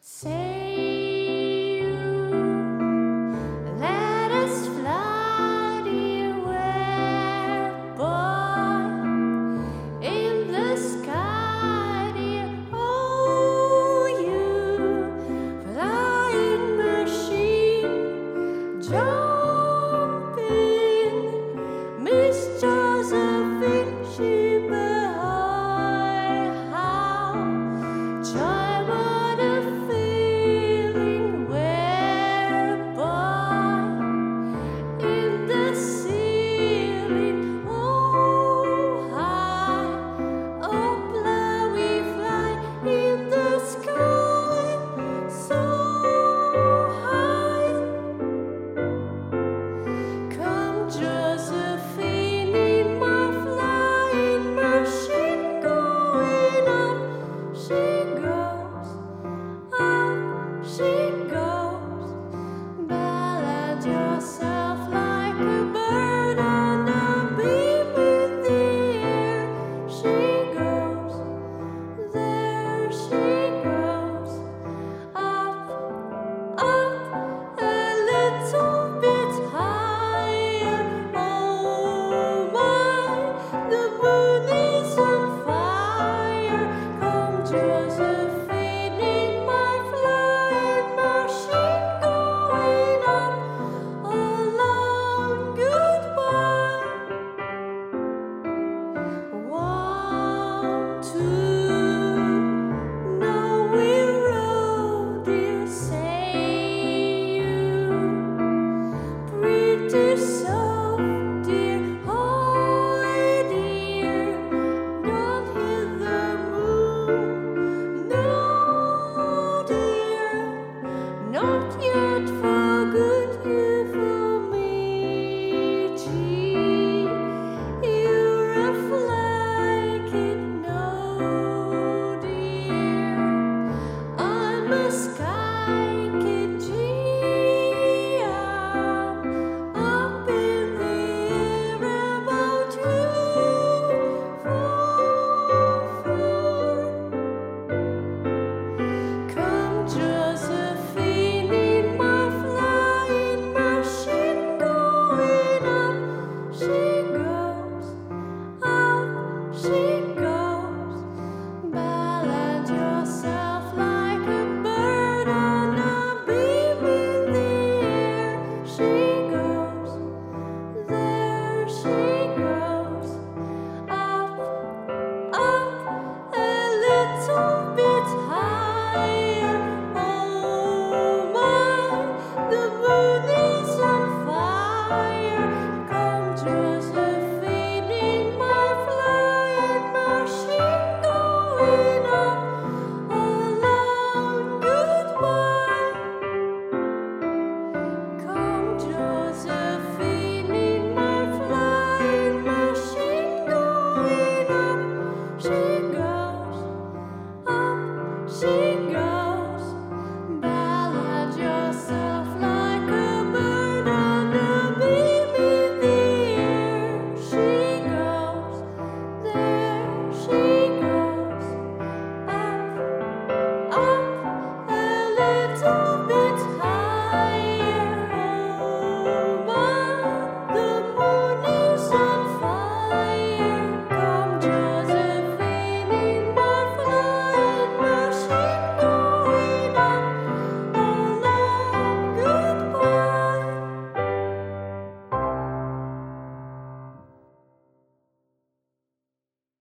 Say you, let us fly anywhere, boy, in the sky, dear. Oh, you flying machine, jumping, Miss Josephine, she behind. How joy, what a feeling, where, boy, in the ceiling, oh high, oh blow, we fly in the sky, so high. Come, Josephine, in my flying machine, going up she goes, up she goes. Balance yourself like a bird on a beam in the air. She goes, there she goes, up, a little bit higher. Oh my, the moon is on fire. Come, Josephine, in my flying machine, going up. A long goodbye. 1, 2, now we roll, dear. Say you, pretty soft, dear. Oh, dear, don't hit the moon. No, dear, not yet for good. You for me, gee, you're a fly-kid. No, dear, I'm a sky-kid. Gee, I'm up in the air about you. Come, Josephine, in my flying machine, going up she goes, up she goes. Balance yourself like a bird on a beam in the air. She goes, there she goes, up, a little bit higher. Oh my, the moon is on fire. Come, Josephine, in my flying machine, going up. A long goodbye. Come, Josephine, in my flying machine, going up. She goes, up she goes.